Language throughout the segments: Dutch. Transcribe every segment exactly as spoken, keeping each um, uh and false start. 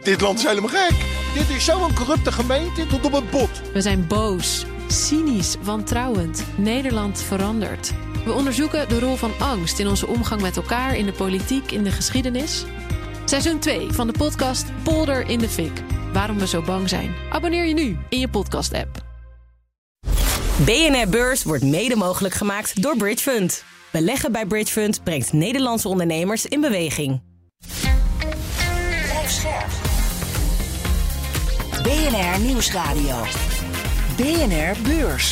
Dit land is helemaal gek. Dit is zo'n corrupte gemeente tot op het bot. We zijn boos, cynisch, wantrouwend. Nederland verandert. We onderzoeken de rol van angst in onze omgang met elkaar, in de politiek, in de geschiedenis. Seizoen twee van de podcast Polder in de Fik. Waarom we zo bang zijn. Abonneer je nu in je podcast-app. B N R Beurs wordt mede mogelijk gemaakt door Bridgefund. Beleggen bij Bridgefund brengt Nederlandse ondernemers in beweging. Blijf scherp. B N R Nieuwsradio. B N R Beurs.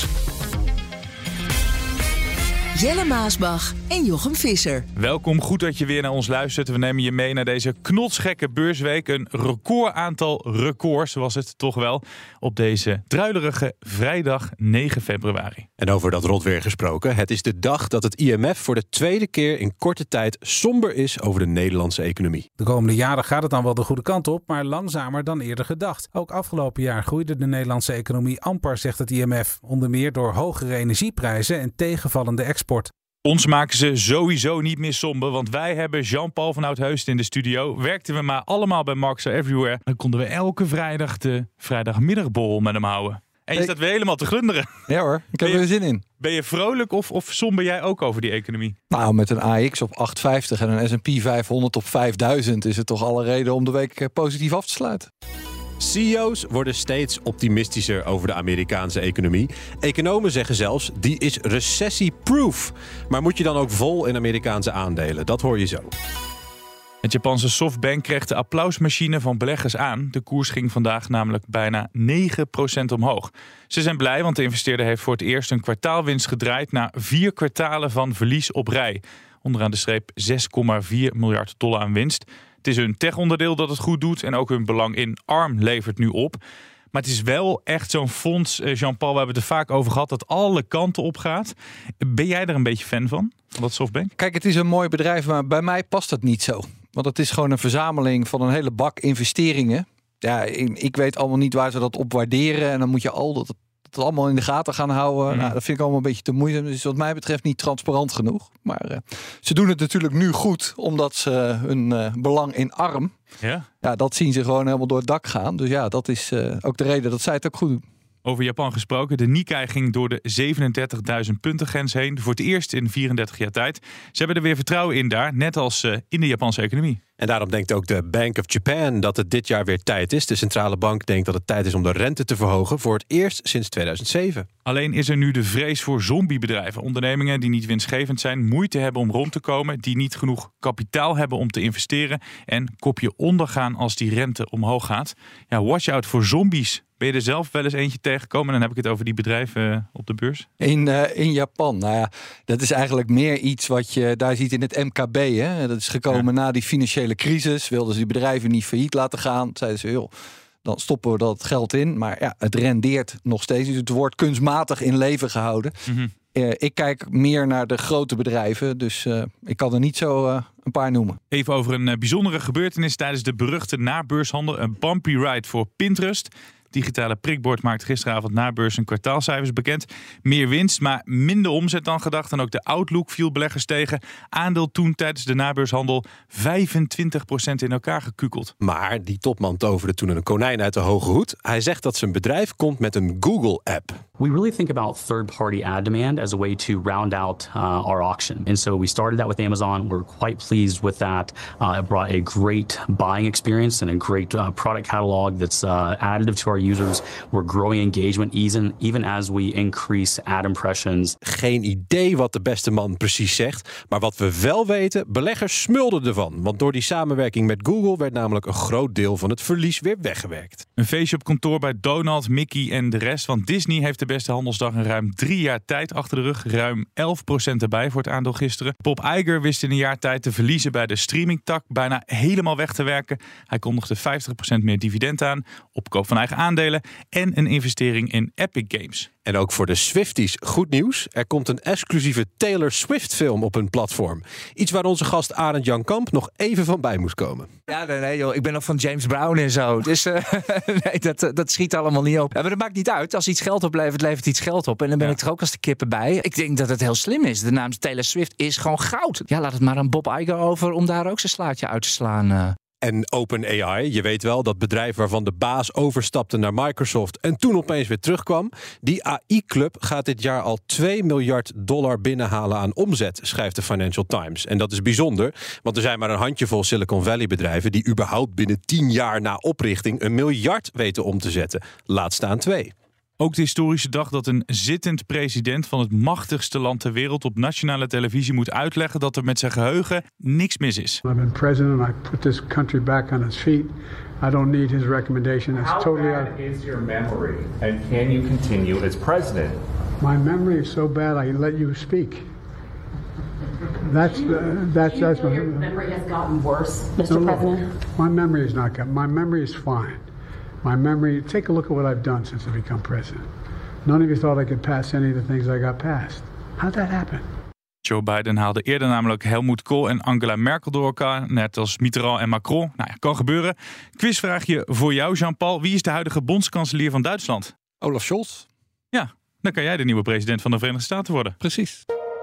Jelle Maasbach en Jochem Visser. Welkom, goed dat je weer naar ons luistert. We nemen je mee naar deze knotsgekke beursweek. Een record aantal records was het toch wel op deze druilerige vrijdag negen februari. En over dat rotweer gesproken. Het is de dag dat het I M F voor de tweede keer in korte tijd somber is over de Nederlandse economie. De komende jaren gaat het dan wel de goede kant op, maar langzamer dan eerder gedacht. Ook afgelopen jaar groeide de Nederlandse economie amper, zegt het I M F. Onder meer door hogere energieprijzen en tegenvallende export. Ons maken ze sowieso niet meer somber, want wij hebben Jean-Paul van Oudheusden in de studio. Werkten we maar allemaal bij Markets Are Everywhere. Dan konden we elke vrijdag de vrijdagmiddagborrel met hem houden. En je staat weer helemaal te glunderen. Ja hoor, ik heb er weer zin in. Ben je vrolijk of, of somber jij ook over die economie? Nou, met een A X op acht vijftig en een S en P vijfhonderd op vijfduizend... is het toch alle reden om de week positief af te sluiten. C E O's worden steeds optimistischer over de Amerikaanse economie. Economen zeggen zelfs, die is recessie-proof. Maar moet je dan ook vol in Amerikaanse aandelen? Dat hoor je zo. Het Japanse Softbank kreeg de applausmachine van beleggers aan. De koers ging vandaag namelijk bijna negen procent omhoog. Ze zijn blij, want de investeerder heeft voor het eerst een kwartaalwinst gedraaid na vier kwartalen van verlies op rij. Onderaan de streep zes komma vier miljard dollar aan winst. Het is hun tech-onderdeel dat het goed doet en ook hun belang in ARM levert nu op. Maar het is wel echt zo'n fonds, Jean-Paul, we hebben het er vaak over gehad, dat alle kanten op gaat. Ben jij er een beetje fan van, van dat Softbank? Kijk, het is een mooi bedrijf, maar bij mij past het niet zo. Want het is gewoon een verzameling van een hele bak investeringen. Ja, ik weet allemaal niet waar ze dat op waarderen. En dan moet je al dat het allemaal in de gaten gaan houden. Mm. Nou, dat vind ik allemaal een beetje te moeizaam. Dus wat mij betreft niet transparant genoeg. Maar uh, ze doen het natuurlijk nu goed, omdat ze hun uh, belang in ARM... Ja? Ja, dat zien ze gewoon helemaal door het dak gaan. Dus ja, dat is uh, ook de reden dat zij het ook goed doen. Over Japan gesproken. De Nikkei ging door de zevenendertigduizend punten grens heen. Voor het eerst in vierendertig jaar tijd. Ze hebben er weer vertrouwen in daar. Net als uh, in de Japanse economie. En daarom denkt ook de Bank of Japan dat het dit jaar weer tijd is. De centrale bank denkt dat het tijd is om de rente te verhogen. Voor het eerst sinds tweeduizend zeven. Alleen is er nu de vrees voor zombiebedrijven. Ondernemingen die niet winstgevend zijn, moeite hebben om rond te komen. Die niet genoeg kapitaal hebben om te investeren. En kopje ondergaan als die rente omhoog gaat. Ja, watch out voor zombies. Ben je er zelf wel eens eentje tegengekomen? En dan heb ik het over die bedrijven uh, op de beurs. In, uh, in Japan, nou ja, dat is eigenlijk meer iets wat je daar ziet in het M K B. Hè? Dat is gekomen ja. na die financiële crisis. Wilden ze die bedrijven niet failliet laten gaan. Zeiden ze, joh, dan stoppen we dat geld in. Maar ja, het rendeert nog steeds. Dus het wordt kunstmatig in leven gehouden. Mm-hmm. Uh, ik kijk meer naar de grote bedrijven. Dus uh, ik kan er niet zo uh, een paar noemen. Even over een uh, bijzondere gebeurtenis tijdens de beruchte nabeurshandel. Een bumpy ride voor Pinterest. Digitale prikbord maakt gisteravond na beurs een kwartaalcijfers bekend. Meer winst, maar minder omzet dan gedacht. En ook de outlook viel beleggers tegen. Aandeel toen tijdens de nabeurshandel vijfentwintig procent in elkaar gekukeld. Maar die topman toverde toen een konijn uit de hoge hoed. Hij zegt dat zijn bedrijf komt met een Google-app. We really think about third-party ad demand as a way to round out uh, our auction. And so we started that with Amazon. We're quite pleased with that. Uh, it brought a great buying experience and a great uh, product catalog that's uh, additive to our users. We're growing engagement even, even as we increase ad impressions. Geen idee wat de beste man precies zegt. Maar wat we wel weten, beleggers smulden ervan. Want door die samenwerking met Google werd namelijk een groot deel van het verlies weer weggewerkt. Een feestje op kantoor bij Donald, Mickey en de rest. Want Disney heeft de beste handelsdag in ruim drie jaar tijd achter de rug. Ruim elf procent erbij voor het aandeel gisteren. Bob Iger wist in een jaar tijd de verliezen bij de streamingtak bijna helemaal weg te werken. Hij kondigde vijftig procent meer dividend aan, opkoop van eigen aandelen en een investering in Epic Games. En ook voor de Swifties goed nieuws. Er komt een exclusieve Taylor Swift film op hun platform. Iets waar onze gast Arend Jan Kamp nog even van bij moest komen. Ja, nee, nee joh. Ik ben nog van James Brown en zo. Dus uh, nee, dat, dat schiet allemaal niet op. Ja, maar dat maakt niet uit. Als iets geld oplevert, levert iets geld op. En dan ben ja. ik er ook als de kippen bij. Ik denk dat het heel slim is. De naam Taylor Swift is gewoon goud. Ja, laat het maar aan Bob Iger over om daar ook zijn slaatje uit te slaan. Uh. En OpenAI, je weet wel, dat bedrijf waarvan de baas overstapte naar Microsoft en toen opeens weer terugkwam. Die A I-club gaat dit jaar al twee miljard dollar binnenhalen aan omzet, schrijft de Financial Times. En dat is bijzonder, want er zijn maar een handjevol Silicon Valley bedrijven die überhaupt binnen tien jaar na oprichting een miljard weten om te zetten. Laat staan twee. Ook de historische dag dat een zittend president van het machtigste land ter wereld op nationale televisie moet uitleggen dat er met zijn geheugen niks mis is. I've been president. I put this country back on its feet. I don't need his recommendation. It's How totally bad out. is your memory, and can you continue as president? My memory is so bad. I let you speak. That's uh, that's that's my your memory has gotten worse, Mister No, President. My memory is not good. My memory is fine. My memory, take a look at what I've done since I become president. None of you thought I could pass any of the things I got passed. How'd that happen? Joe Biden haalde eerder namelijk Helmut Kohl en Angela Merkel door elkaar, net als Mitterrand en Macron. Nou ja, kan gebeuren. Quizvraagje voor jou, Jean-Paul. Wie is de huidige bondskanselier van Duitsland? Olaf Scholz. Ja, dan kan jij de nieuwe president van de Verenigde Staten worden. Precies.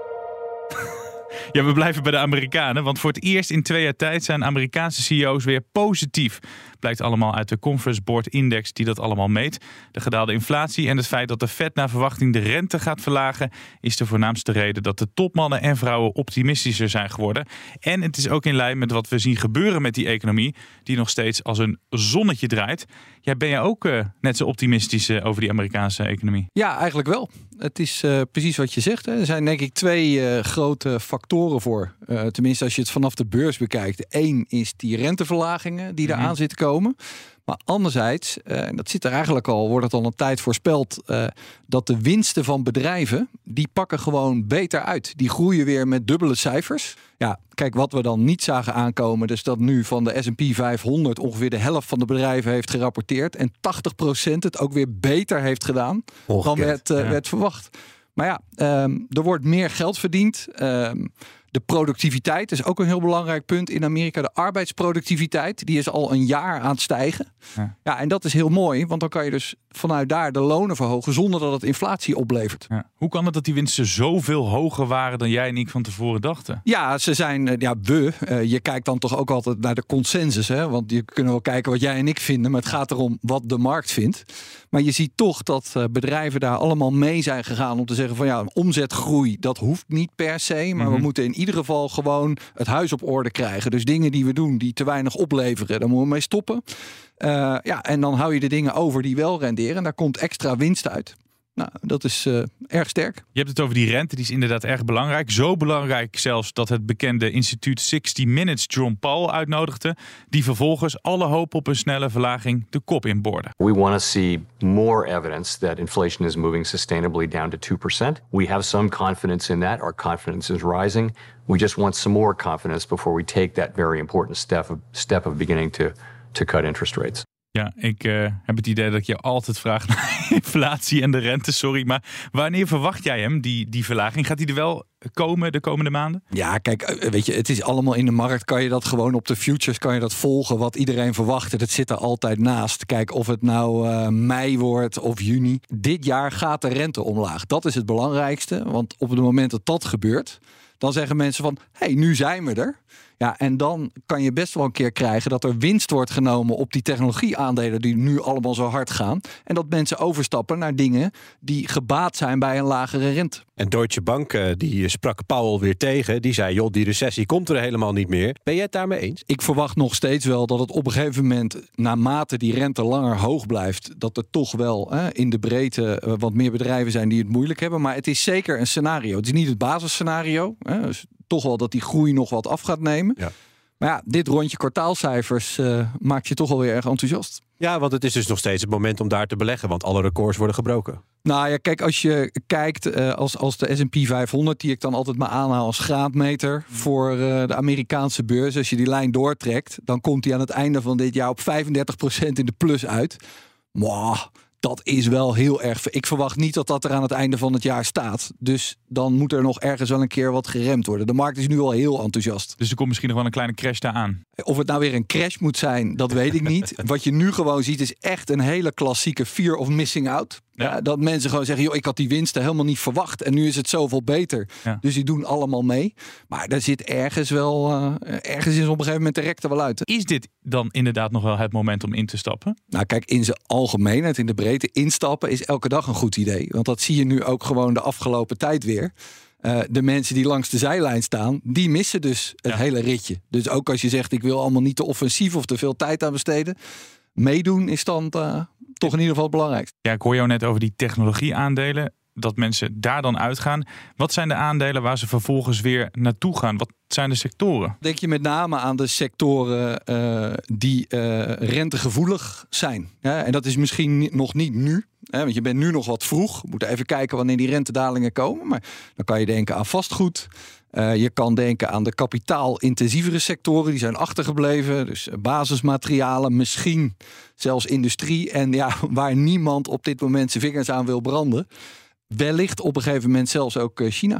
Ja, we blijven bij de Amerikanen, want voor het eerst in twee jaar tijd zijn Amerikaanse C E O's weer positief. Blijkt allemaal uit de Conference Board Index die dat allemaal meet. De gedaalde inflatie en het feit dat de Fed naar verwachting de rente gaat verlagen is de voornaamste reden dat de topmannen en vrouwen optimistischer zijn geworden. En het is ook in lijn met wat we zien gebeuren met die economie, die nog steeds als een zonnetje draait. Ja, ben je ook uh, net zo optimistisch uh, over die Amerikaanse economie? Ja, eigenlijk wel. Het is uh, precies wat je zegt. Hè. Er zijn denk ik twee uh, grote factoren voor. Uh, tenminste, als je het vanaf de beurs bekijkt. Eén is die renteverlagingen die eraan mm-hmm. zitten komen. Maar anderzijds, uh, en dat zit er eigenlijk al, wordt het al een tijd voorspeld, uh, dat de winsten van bedrijven, die pakken gewoon beter uit. Die groeien weer met dubbele cijfers. Ja, kijk, wat we dan niet zagen aankomen, dus dat nu van de S en P vijfhonderd ongeveer de helft van de bedrijven heeft gerapporteerd en tachtig procent het ook weer beter heeft gedaan Ongekend, dan werd, uh, ja. werd verwacht. Maar ja, um, er wordt meer geld verdiend. Um, De productiviteit is ook een heel belangrijk punt in Amerika. De arbeidsproductiviteit, die is al een jaar aan het stijgen. Ja. ja, en dat is heel mooi, want dan kan je dus vanuit daar de lonen verhogen zonder dat het inflatie oplevert. Ja. Hoe kan het dat die winsten zoveel hoger waren dan jij en ik van tevoren dachten? Ja, ze zijn, ja, we. Uh, je kijkt dan toch ook altijd naar de consensus, hè? Want je kunt wel kijken wat jij en ik vinden, maar het gaat erom wat de markt vindt. Maar je ziet toch dat uh, bedrijven daar allemaal mee zijn gegaan om te zeggen van ja, een omzetgroei, dat hoeft niet per se, maar mm-hmm. we moeten in ieder geval gewoon het huis op orde krijgen. Dus dingen die we doen die te weinig opleveren, daar moeten we mee stoppen. Uh, ja, en dan hou je de dingen over die wel renderen en daar komt extra winst uit. Nou, dat is uh, erg sterk. Je hebt het over die rente, die is inderdaad erg belangrijk. Zo belangrijk zelfs dat het bekende instituut zestig minutes Jerome Powell uitnodigde, die vervolgens alle hoop op een snelle verlaging de kop inboorde. We want to see more evidence that inflation is moving sustainably down to two percent. We have some confidence in that. Our confidence is rising. We just want some more confidence before we take that very important step of, step of beginning to, to cut interest rates. Ja, ik uh, heb het idee dat ik je altijd vraag naar inflatie en de rente, sorry. Maar wanneer verwacht jij hem, die, die verlaging? Gaat die er wel komen de komende maanden? Ja, kijk, weet je, het is allemaal in de markt. Kan je dat gewoon op de futures, kan je dat volgen wat iedereen verwacht. Dat zit er altijd naast. Kijk, of het nou uh, mei wordt of juni. Dit jaar gaat de rente omlaag. Dat is het belangrijkste. Want op het moment dat dat gebeurt, dan zeggen mensen van, hé, hey, nu zijn we er. Ja, en dan kan je best wel een keer krijgen dat er winst wordt genomen op die technologieaandelen die nu allemaal zo hard gaan. En dat mensen overstappen naar dingen die gebaat zijn bij een lagere rente. En Deutsche Bank, die sprak Powell weer tegen. Die zei, joh, die recessie komt er helemaal niet meer. Ben jij het daarmee eens? Ik verwacht nog steeds wel dat het op een gegeven moment, naarmate die rente langer hoog blijft, dat er toch wel hè, in de breedte uh, wat meer bedrijven zijn die het moeilijk hebben. Maar het is zeker een scenario. Het is niet het basisscenario. Hè, dus toch wel dat die groei nog wat af gaat nemen. Ja. Maar ja, dit rondje kwartaalcijfers uh, maakt je toch wel weer erg enthousiast. Ja, want het is dus nog steeds het moment om daar te beleggen, want alle records worden gebroken. Nou ja, kijk, als je kijkt uh, als, als de S en P vijfhonderd, die ik dan altijd maar aanhaal als graadmeter voor uh, de Amerikaanse beurs. Als je die lijn doortrekt, dan komt die aan het einde van dit jaar op vijfendertig procent in de plus uit. Mwah, dat is wel heel erg. Ik verwacht niet dat dat er aan het einde van het jaar staat. Dus dan moet er nog ergens wel een keer wat geremd worden. De markt is nu al heel enthousiast. Dus er komt misschien nog wel een kleine crash daar aan. Of het nou weer een crash moet zijn, dat weet ik niet. Wat je nu gewoon ziet is echt een hele klassieke fear of missing out. Ja. Ja, dat mensen gewoon zeggen, joh, ik had die winsten helemaal niet verwacht en nu is het zoveel beter. Ja. Dus die doen allemaal mee. Maar daar zit ergens wel, uh, ergens is op een gegeven moment de rek er wel uit. Is dit dan inderdaad nog wel het moment om in te stappen? Nou kijk, in zijn algemeenheid, in de breedte, instappen is elke dag een goed idee. Want dat zie je nu ook gewoon de afgelopen tijd weer. Uh, de mensen die langs de zijlijn staan, die missen dus het ja. hele ritje. Dus ook als je zegt, ik wil allemaal niet te offensief of te veel tijd aan besteden. Meedoen is dan uh, toch in ieder geval het belangrijkste. Ja, ik hoor jou net over die technologieaandelen. Dat mensen daar dan uitgaan. Wat zijn de aandelen waar ze vervolgens weer naartoe gaan? Wat zijn de sectoren? Denk je met name aan de sectoren uh, die uh, rentegevoelig zijn. Ja, en dat is misschien nog niet nu. Hè, want je bent nu nog wat vroeg. We moeten even kijken wanneer die rentedalingen komen. Maar dan kan je denken aan vastgoed. Uh, je kan denken aan de kapitaalintensievere sectoren. Die zijn achtergebleven. Dus basismaterialen, misschien zelfs industrie. En ja, waar niemand op dit moment zijn vingers aan wil branden. Wellicht op een gegeven moment zelfs ook China.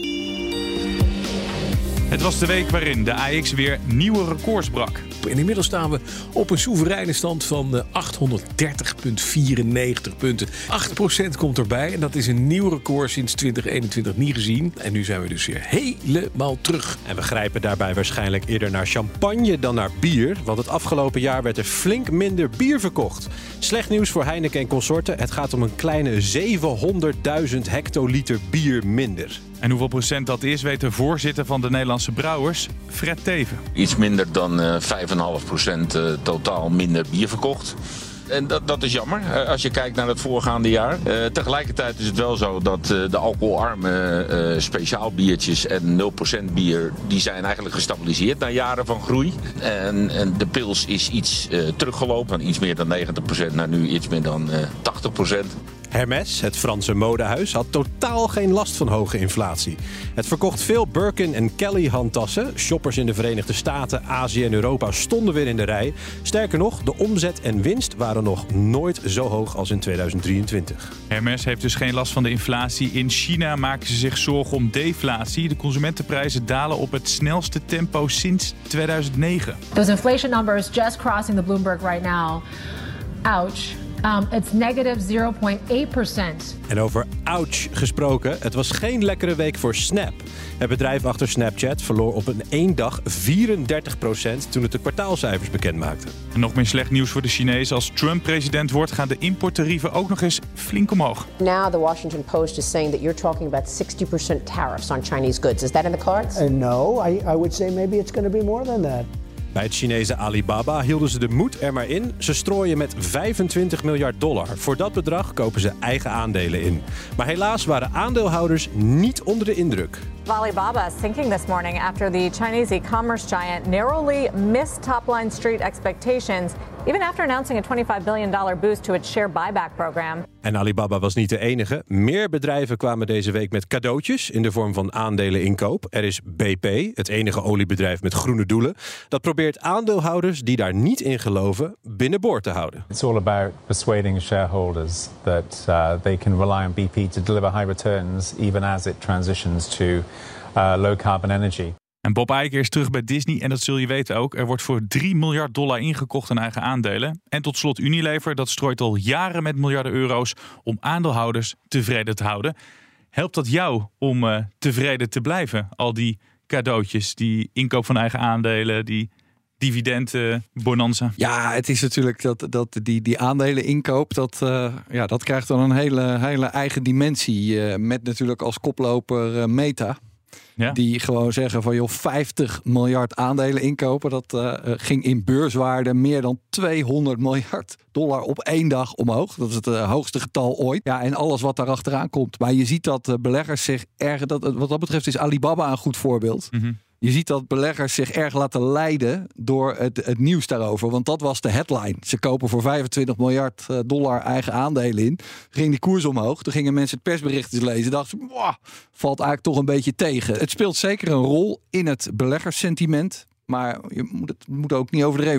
Het was de week waarin de A X weer nieuwe records brak. En inmiddels staan we op een soevereine stand van achthonderddertig komma vierennegentig punten. acht procent komt erbij en dat is een nieuw record sinds twintig eenentwintig niet gezien. En nu zijn we dus weer helemaal terug. En we grijpen daarbij waarschijnlijk eerder naar champagne dan naar bier. Want het afgelopen jaar werd er flink minder bier verkocht. Slecht nieuws voor Heineken en consorten. Het gaat om een kleine zevenhonderdduizend hectoliter bier minder. En hoeveel procent dat is, weet de voorzitter van de Nederlandse Brouwers, Fred Teven. Iets minder dan uh, vijf komma vijf procent uh, totaal minder bier verkocht. En dat, dat is jammer, uh, als je kijkt naar het voorgaande jaar. Uh, tegelijkertijd is het wel zo dat uh, de alcoholarme uh, speciaal biertjes en nul procent bier, die zijn eigenlijk gestabiliseerd na jaren van groei. En, en de pils is iets uh, teruggelopen, van iets meer dan negentig procent naar nu iets meer dan uh, tachtig procent. Hermès, het Franse modehuis, had totaal geen last van hoge inflatie. Het verkocht veel Birkin en Kelly handtassen. Shoppers in de Verenigde Staten, Azië en Europa stonden weer in de rij. Sterker nog, de omzet en winst waren nog nooit zo hoog als in tweeduizend drieëntwintig. Hermès heeft dus geen last van de inflatie. In China maken ze zich zorgen om deflatie. De consumentenprijzen dalen op het snelste tempo sinds tweeduizend negen. Those inflation numbers just crossing the Bloomberg right now. Ouch. Um, it's negative zero komma acht procent. En over ouch gesproken, het was geen lekkere week voor Snap. Het bedrijf achter Snapchat verloor op een één dag vierendertig procent toen het de kwartaalcijfers bekend maakte. En nog meer slecht nieuws voor de Chinezen. Als Trump president wordt, gaan de importtarieven ook nog eens flink omhoog. Now the Washington Post is saying that you're talking about sixty percent tariffs on Chinese goods. Is that in the cards? Uh, no, I, I would say maybe it's going to be more than that. Bij het Chinese Alibaba hielden ze de moed er maar in. Ze strooien met vijfentwintig miljard dollar. Voor dat bedrag kopen ze eigen aandelen in. Maar helaas waren aandeelhouders niet onder de indruk. Alibaba is sinking this morning after the Chinese e-commerce giant narrowly missed top-line street expectations, even after announcing a twenty-five billion dollars boost to its share buyback program. En Alibaba was niet de enige. Meer bedrijven kwamen deze week met cadeautjes in de vorm van aandeleninkoop. Er is B P, het enige oliebedrijf met groene doelen. Dat probeert aandeelhouders die daar niet in geloven binnenboord te houden. It's all about persuading shareholders that uh, they can rely on B P to deliver high returns even as it transitions to uh, low carbon energy. En Bob Iger is terug bij Disney en dat zul je weten ook. Er wordt voor drie miljard dollar ingekocht aan eigen aandelen. En tot slot Unilever, dat strooit al jaren met miljarden euro's om aandeelhouders tevreden te houden. Helpt dat jou om uh, tevreden te blijven? Al die cadeautjes, die inkoop van eigen aandelen, die dividenden, bonanza. Ja, het is natuurlijk dat, dat die, die aandeleninkoop, dat, uh, ja, dat krijgt dan een hele, hele eigen dimensie. Uh, met natuurlijk als koploper uh, Meta. Ja. Die gewoon zeggen van joh, vijftig miljard aandelen inkopen. Dat uh, ging in beurswaarde meer dan tweehonderd miljard dollar op één dag omhoog. Dat is het uh, hoogste getal ooit. Ja, en alles wat daar achteraan komt. Maar je ziet dat uh, beleggers zich erg... Dat, wat dat betreft is Alibaba een goed voorbeeld. Mm-hmm. Je ziet dat beleggers zich erg laten leiden door het, het nieuws daarover. Want dat was de headline. Ze kopen voor vijfentwintig miljard dollar eigen aandelen in. Ging die koers omhoog. Toen gingen mensen het persbericht eens lezen. Dachten ze, wow, valt eigenlijk toch een beetje tegen. Het speelt zeker een rol in het beleggerssentiment. Maar je moet, het moet ook niet overdreven worden.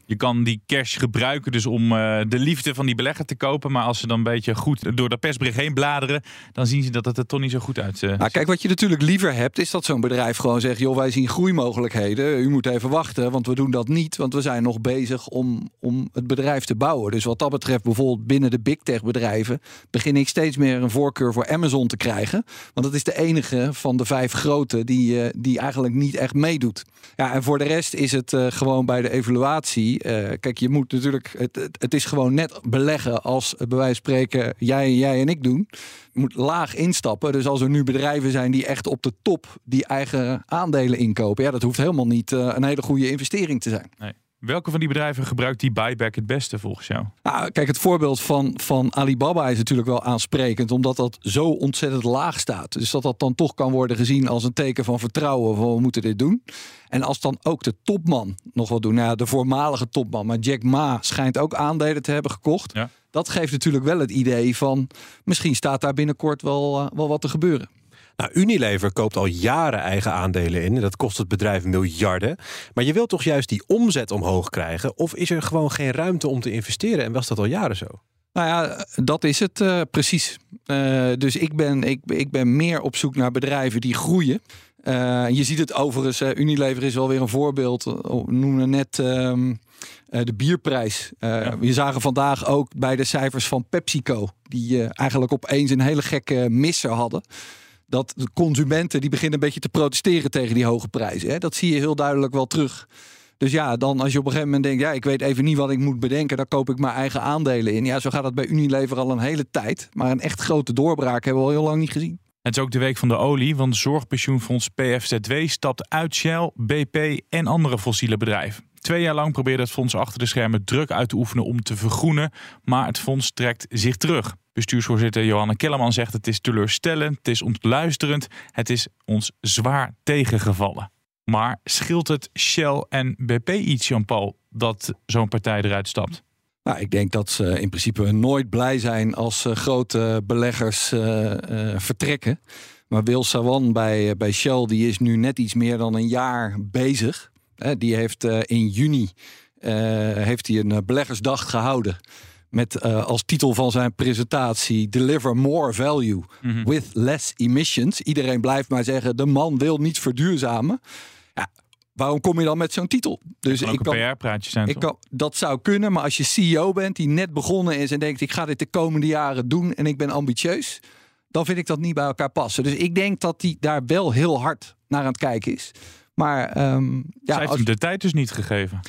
Je kan die cash gebruiken dus om uh, de liefde van die belegger te kopen. Maar als ze dan een beetje goed door dat persbericht heen bladeren, dan zien ze dat het er toch niet zo goed uit uh, nou, kijk, wat je natuurlijk liever hebt, is dat zo'n bedrijf gewoon zegt, joh, wij zien groeimogelijkheden. U moet even wachten, want we doen dat niet. Want we zijn nog bezig om, om het bedrijf te bouwen. Dus wat dat betreft, bijvoorbeeld binnen de big tech bedrijven, begin ik steeds meer een voorkeur voor Amazon te krijgen. Want dat is de enige van de vijf grote die, uh, die eigenlijk niet echt meedoet. Ja, en voor de rest is het uh, gewoon bij de evaluatie. Uh, kijk, je moet natuurlijk. Het, het, het is gewoon net beleggen als uh, bij wijze van spreken jij, jij en ik doen. Je moet laag instappen. Dus als er nu bedrijven zijn die echt op de top die eigen aandelen inkopen, ja, dat hoeft helemaal niet uh, een hele goede investering te zijn. Nee. Welke van die bedrijven gebruikt die buyback het beste volgens jou? Nou, kijk, het voorbeeld van, van Alibaba is natuurlijk wel aansprekend, omdat dat zo ontzettend laag staat. Dus dat dat dan toch kan worden gezien als een teken van vertrouwen van we moeten dit doen. En als dan ook de topman nog wat doen, nou ja, de voormalige topman, maar Jack Ma schijnt ook aandelen te hebben gekocht. Ja. Dat geeft natuurlijk wel het idee van misschien staat daar binnenkort wel, uh, wel wat te gebeuren. Nou, Unilever koopt al jaren eigen aandelen in. En dat kost het bedrijf miljarden. Maar je wilt toch juist die omzet omhoog krijgen? Of is er gewoon geen ruimte om te investeren? En was dat al jaren zo? Nou ja, dat is het uh, precies. Uh, dus ik ben, ik, ik ben meer op zoek naar bedrijven die groeien. Uh, je ziet het overigens, uh, Unilever is wel weer een voorbeeld. We noemden net uh, uh, de bierprijs. Uh, ja. We zagen vandaag ook bij de cijfers van PepsiCo, die uh, eigenlijk opeens een hele gekke misser hadden. Dat de consumenten die beginnen een beetje te protesteren tegen die hoge prijzen. Hè? Dat zie je heel duidelijk wel terug. Dus ja, dan als je op een gegeven moment denkt, ja, ik weet even niet wat ik moet bedenken, dan koop ik mijn eigen aandelen in. Ja, zo gaat dat bij Unilever al een hele tijd. Maar een echt grote doorbraak hebben we al heel lang niet gezien. Het is ook de week van de olie, want zorgpensioenfonds P F Z W stapt uit Shell, B P en andere fossiele bedrijven. Twee jaar lang probeerde het fonds achter de schermen druk uit te oefenen om te vergroenen, maar het fonds trekt zich terug. Bestuursvoorzitter Johanne Kellerman zegt het is teleurstellend, het is ontluisterend, het is ons zwaar tegengevallen. Maar scheelt het Shell en B P iets, Jean-Paul, dat zo'n partij eruit stapt? Nou, ik denk dat ze in principe nooit blij zijn als uh, grote beleggers uh, uh, vertrekken. Maar Will Sawan bij, uh, bij Shell die is nu net iets meer dan een jaar bezig. Uh, die heeft uh, in juni uh, heeft hij een uh, beleggersdag gehouden. Met uh, als titel van zijn presentatie Deliver More Value mm-hmm. with Less Emissions. Iedereen blijft maar zeggen, de man wil niet verduurzamen. Ja, waarom kom je dan met zo'n titel? Dus kan ook ik een kan, P R-praatje zijn, ik kan, dat zou kunnen, maar als je C E O bent die net begonnen is en denkt, ik ga dit de komende jaren doen en ik ben ambitieus, dan vind ik dat niet bij elkaar passen. Dus ik denk dat hij daar wel heel hard naar aan het kijken is. Maar um, ja, zij heeft als, hem de tijd dus niet gegeven.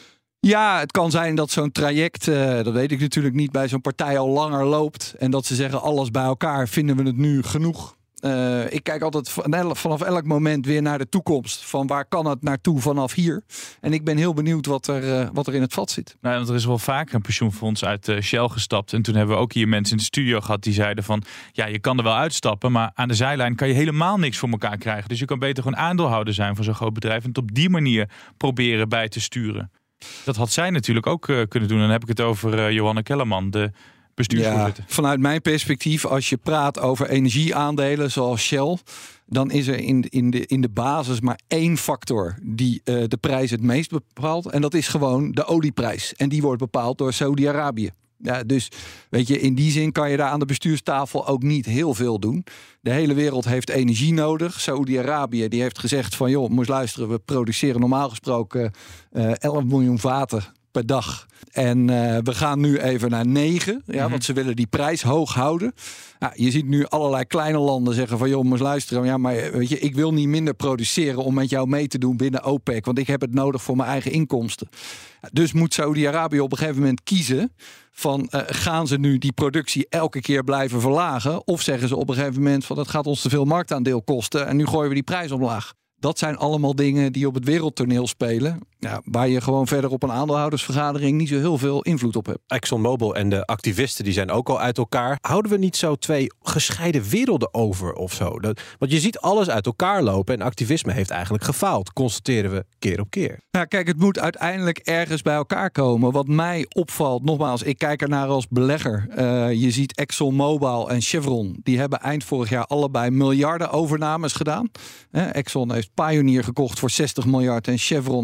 Ja, het kan zijn dat zo'n traject, uh, dat weet ik natuurlijk niet, bij zo'n partij al langer loopt. En dat ze zeggen, alles bij elkaar vinden we het nu genoeg. Uh, ik kijk altijd vanaf elk moment weer naar de toekomst. Van waar kan het naartoe vanaf hier? En ik ben heel benieuwd wat er, uh, wat er in het vat zit. Nou, want er is wel vaker een pensioenfonds uit uh, Shell gestapt. En toen hebben we ook hier mensen in de studio gehad die zeiden van, ja, je kan er wel uitstappen, maar aan de zijlijn kan je helemaal niks voor elkaar krijgen. Dus je kan beter gewoon aandeelhouder zijn van zo'n groot bedrijf en het op die manier proberen bij te sturen. Dat had zij natuurlijk ook uh, kunnen doen. En dan heb ik het over uh, Johanne Kellerman, de bestuursvoorzitter. Ja, vanuit mijn perspectief, als je praat over energieaandelen zoals Shell, dan is er in, in, de, in de basis maar één factor die uh, de prijs het meest bepaalt. En dat is gewoon de olieprijs. En die wordt bepaald door Saudi-Arabië. Ja, dus weet je, in die zin kan je daar aan de bestuurstafel ook niet heel veel doen. De hele wereld heeft energie nodig. Saudi-Arabië die heeft gezegd van, joh, moest luisteren, we produceren normaal gesproken uh, elf miljoen vaten per dag. En uh, we gaan nu even naar negen, ja, mm-hmm. want ze willen die prijs hoog houden. Ja, je ziet nu allerlei kleine landen zeggen van, joh, moest luisteren, ja, maar weet je, ik wil niet minder produceren om met jou mee te doen binnen OPEC, want ik heb het nodig voor mijn eigen inkomsten. Ja, dus moet Saudi-Arabië op een gegeven moment kiezen van, uh, gaan ze nu die productie elke keer blijven verlagen, of zeggen ze op een gegeven moment van, dat gaat ons te veel marktaandeel kosten en nu gooien we die prijs omlaag. Dat zijn allemaal dingen die op het wereldtoneel spelen, ja, waar je gewoon verder op een aandeelhoudersvergadering niet zo heel veel invloed op hebt. ExxonMobil en de activisten die zijn ook al uit elkaar. Houden we niet zo twee gescheiden werelden over of zo? Dat, want je ziet alles uit elkaar lopen en activisme heeft eigenlijk gefaald, constateren we keer op keer. Nou, kijk, het moet uiteindelijk ergens bij elkaar komen. Wat mij opvalt, nogmaals, ik kijk er naar als belegger. Uh, je ziet ExxonMobil en Chevron, die hebben eind vorig jaar allebei miljarden overnames gedaan. Uh, Exxon heeft Pioneer gekocht voor zestig miljard en Chevron heeft Hess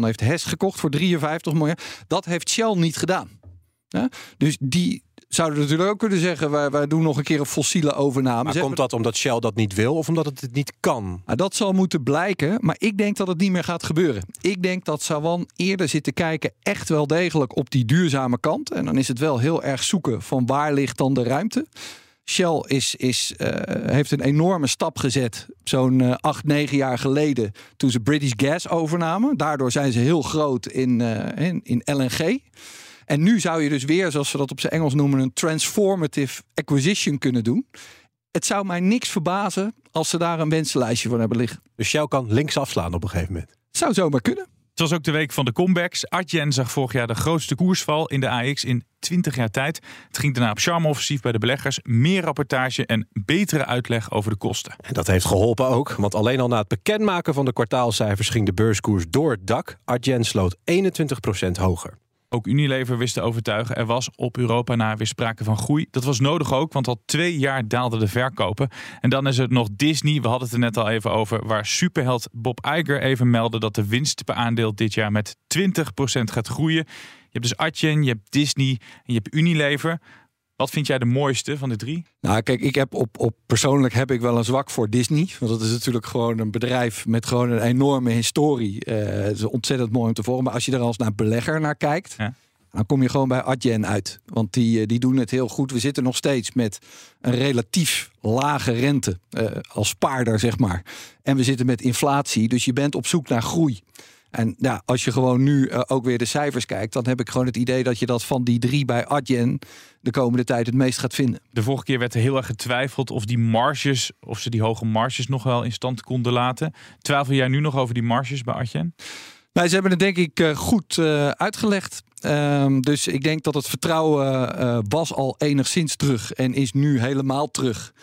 gekocht voor drieënvijftig miljard. Dat heeft Shell niet gedaan. Ja? Dus die zouden natuurlijk ook kunnen zeggen, wij, wij doen nog een keer een fossiele overname. Maar Ze komt hebben... dat omdat Shell dat niet wil of omdat het het niet kan? Nou, dat zal moeten blijken, maar ik denk dat het niet meer gaat gebeuren. Ik denk dat Sawan eerder zit te kijken echt wel degelijk op die duurzame kant. En dan is het wel heel erg zoeken van waar ligt dan de ruimte. Shell is, is, uh, heeft een enorme stap gezet, zo'n uh, acht, negen jaar geleden, toen ze British Gas overnamen. Daardoor zijn ze heel groot in, uh, in, in L N G. En nu zou je dus weer, zoals we dat op zijn Engels noemen, een transformative acquisition kunnen doen. Het zou mij niks verbazen als ze daar een wensenlijstje voor hebben liggen. Dus Shell kan links afslaan op een gegeven moment? Het zou zomaar kunnen. Het was ook de week van de comebacks. Adyen zag vorig jaar de grootste koersval in de A X in twintig jaar tijd. Het ging daarna op charme-offensief bij de beleggers. Meer rapportage en betere uitleg over de kosten. En dat heeft geholpen ook, want alleen al na het bekendmaken van de kwartaalcijfers ging de beurskoers door het dak. Adyen sloot eenentwintig procent hoger. Ook Unilever wist te overtuigen. Er was op Europa na weer sprake van groei. Dat was nodig ook, want al twee jaar daalden de verkopen. En dan is er nog Disney. We hadden het er net al even over. Waar superheld Bob Iger even meldde dat de winst per aandeel dit jaar met twintig procent gaat groeien. Je hebt dus Adyen, je hebt Disney en je hebt Unilever. Wat vind jij de mooiste van de drie? Nou, kijk, ik heb op, op persoonlijk heb ik wel een zwak voor Disney. Want dat is natuurlijk gewoon een bedrijf met gewoon een enorme historie. Uh, het is ontzettend mooi om te volgen. Maar als je er als naar belegger naar kijkt, ja. dan kom je gewoon bij Adyen uit. Want die, die doen het heel goed. We zitten nog steeds met een relatief lage rente uh, als spaarder, zeg maar. En we zitten met inflatie. Dus je bent op zoek naar groei. En ja, als je gewoon nu uh, ook weer de cijfers kijkt, dan heb ik gewoon het idee dat je dat van die drie bij Adyen de komende tijd het meest gaat vinden. De vorige keer werd er heel erg getwijfeld of die marges, of ze die hoge marges nog wel in stand konden laten. Twijfel jij nu nog over die marges bij Adyen? Nou, ze hebben het denk ik uh, goed uh, uitgelegd. Um, dus ik denk dat het vertrouwen uh, was al enigszins terug en is nu helemaal terug.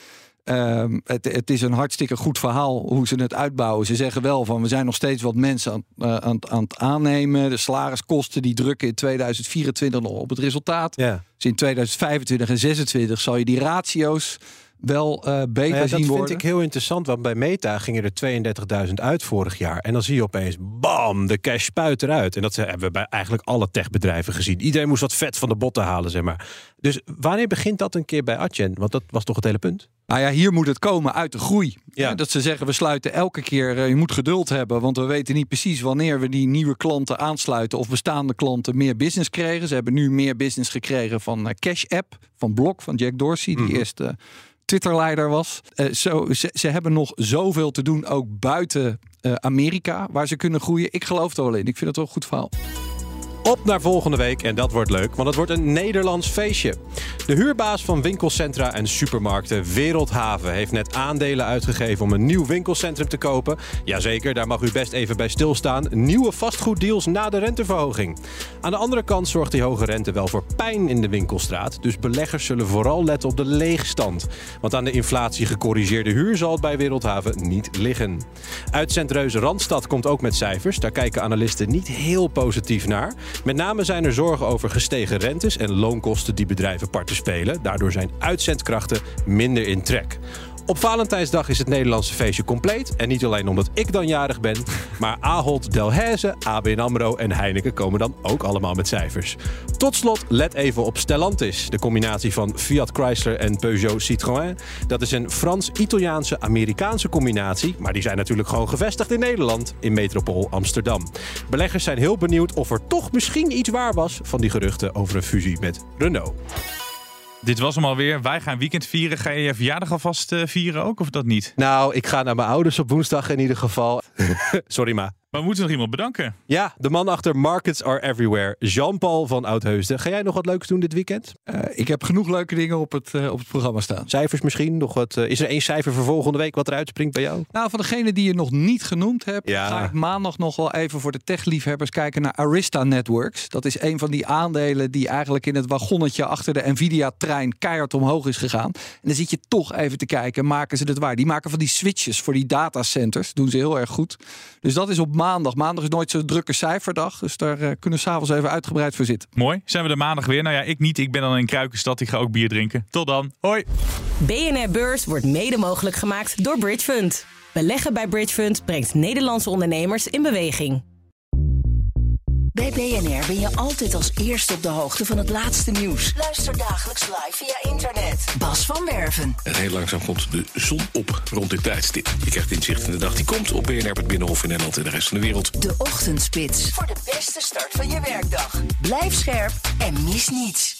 Um, het, het is een hartstikke goed verhaal hoe ze het uitbouwen. Ze zeggen wel van we zijn nog steeds wat mensen aan, uh, aan, aan het aannemen. De salariskosten die drukken in tweeduizend vierentwintig nog op het resultaat. Ja. Dus in tweeduizend vijfentwintig en zesentwintig zal je die ratio's wel uh, beter ja, zien dat worden. Dat vind ik heel interessant, want bij Meta gingen er tweeëndertigduizend uit vorig jaar. En dan zie je opeens, bam, de cash spuit eruit. En dat hebben we bij eigenlijk alle techbedrijven gezien. Iedereen moest wat vet van de botten halen, zeg maar. Dus wanneer begint dat een keer bij Adyen? Want dat was toch het hele punt? Nou ja, hier moet het komen uit de groei. Ja. Dat ze zeggen, we sluiten elke keer, uh, je moet geduld hebben, want we weten niet precies wanneer we die nieuwe klanten aansluiten of bestaande klanten meer business kregen. Ze hebben nu meer business gekregen van uh, Cash App, van Block, van Jack Dorsey, die mm-hmm. eerst uh, Twitterleider was. Uh, zo, ze, ze hebben nog zoveel te doen, ook buiten uh, Amerika, waar ze kunnen groeien. Ik geloof er wel in. Ik vind het wel een goed verhaal. Op naar volgende week en dat wordt leuk, want het wordt een Nederlands feestje. De huurbaas van winkelcentra en supermarkten Wereldhaven heeft net aandelen uitgegeven om een nieuw winkelcentrum te kopen. Jazeker, daar mag u best even bij stilstaan. Nieuwe vastgoeddeals na de renteverhoging. Aan de andere kant zorgt die hoge rente wel voor pijn in de winkelstraat. Dus beleggers zullen vooral letten op de leegstand. Want aan de inflatie gecorrigeerde huur zal het bij Wereldhaven niet liggen. Uitzendreus Randstad komt ook met cijfers. Daar kijken analisten niet heel positief naar. Met name zijn er zorgen over gestegen rentes en loonkosten die bedrijven parten spelen. Daardoor zijn uitzendkrachten minder in trek. Op Valentijnsdag is het Nederlandse feestje compleet. En niet alleen omdat ik dan jarig ben, maar Ahold Delhaize, A B N AMRO en Heineken komen dan ook allemaal met cijfers. Tot slot, let even op Stellantis. De combinatie van Fiat Chrysler en Peugeot Citroën. Dat is een Frans-Italiaanse Amerikaanse combinatie. Maar die zijn natuurlijk gewoon gevestigd in Nederland, in metropool Amsterdam. Beleggers zijn heel benieuwd of er toch misschien iets waar was van die geruchten over een fusie met Renault. Dit was hem alweer. Wij gaan weekend vieren. Ga je je verjaardag alvast uh, vieren ook, of dat niet? Nou, ik ga naar mijn ouders op woensdag in ieder geval. Sorry, ma. Maar we moeten nog iemand bedanken. Ja, de man achter Markets Are Everywhere. Jean-Paul van Oudheusden. Ga jij nog wat leuks doen dit weekend? Uh, ik heb genoeg leuke dingen op het, uh, op het programma staan. Cijfers misschien? Nog wat, uh, is er één cijfer voor volgende week wat eruit springt bij jou? Nou, van degene die je nog niet genoemd hebt, ja. ga ik maandag nog wel even voor de techliefhebbers kijken naar Arista Networks. Dat is een van die aandelen die eigenlijk in het wagonnetje achter de Nvidia-trein keihard omhoog is gegaan. En dan zit je toch even te kijken, maken ze het waar? Die maken van die switches voor die datacenters. Doen ze heel erg goed. Dus dat is op maandag. Maandag is nooit zo'n drukke cijferdag. Dus daar uh, kunnen we s'avonds even uitgebreid voor zitten. Mooi. Zijn we er maandag weer? Nou ja, ik niet. Ik ben dan in Kruikenstad. Ik ga ook bier drinken. Tot dan. Hoi. B N R Beurs wordt mede mogelijk gemaakt door Bridgefund. Beleggen bij Bridgefund brengt Nederlandse ondernemers in beweging. Bij B N R ben je altijd als eerste op de hoogte van het laatste nieuws. Luister dagelijks live via internet. Bas van Werven. En heel langzaam komt de zon op rond dit tijdstip. Je krijgt inzicht in de dag die komt op B N R, het Binnenhof in Nederland en de rest van de wereld. De Ochtendspits. Voor de beste start van je werkdag. Blijf scherp en mis niets.